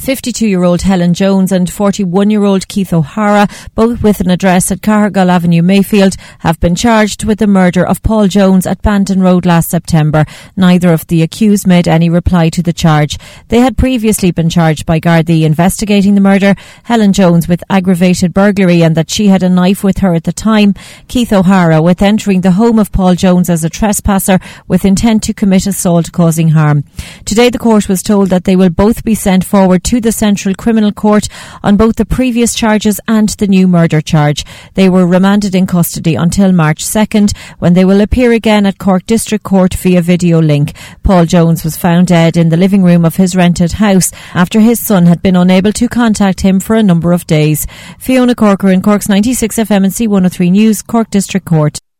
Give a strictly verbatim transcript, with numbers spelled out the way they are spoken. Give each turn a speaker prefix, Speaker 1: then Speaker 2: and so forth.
Speaker 1: fifty-two-year-old Helen Jones and forty-one-year-old Keith O'Hara, both with an address at Cargill Avenue, Mayfield, have been charged with the murder of Paul Jones at Bandon Road last September. Neither of the accused made any reply to the charge. They had previously been charged by Gardaí investigating the murder, Helen Jones with aggravated burglary and that she had a knife with her at the time, Keith O'Hara with entering the home of Paul Jones as a trespasser with intent to commit assault causing harm. Today the court was told that they will both be sent forward to the Central Criminal Court on both the previous charges and the new murder charge. They were remanded in custody until March second, when they will appear again at Cork District Court via video link. Paul Jones was found dead in the living room of his rented house after his son had been unable to contact him for a number of days. Fiona Corker in Cork's ninety-six F M and C one oh three News, Cork District Court.